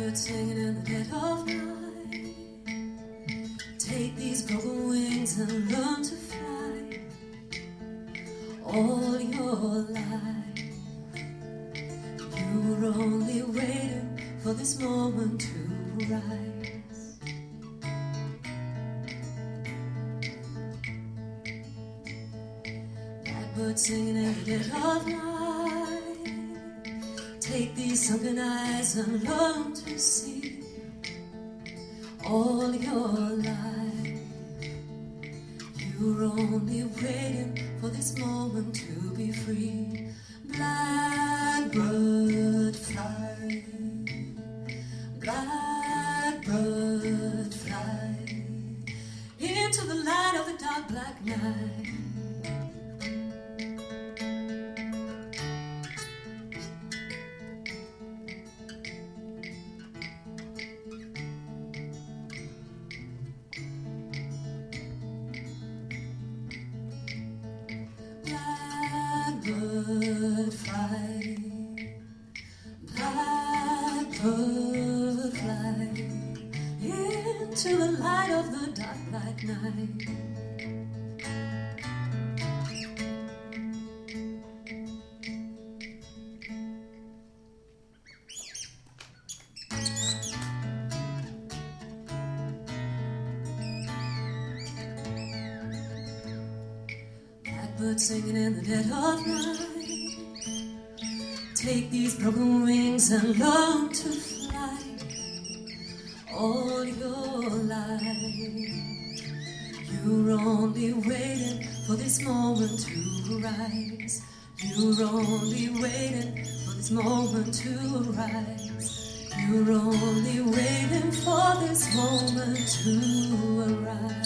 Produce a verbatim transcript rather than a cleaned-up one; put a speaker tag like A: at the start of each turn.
A: Blackbird singing in the dead of night. Take these broken wings and learn to fly. All your life you were only waiting for this moment to rise. Blackbird singing in the dead of night. Take these sunken eyes and learn to see. All your life you were only waiting for this moment to be free. Blackbird fly, blackbird fly into the light of the dark black night. Blackbird fly, blackbird fly into the light of the dark black night. Blackbird singing in the dead of night. Take these broken wings and learn to fly. All your life you're only waiting for this moment to rise. You're only waiting for this moment to rise. You're only waiting for this moment to arise.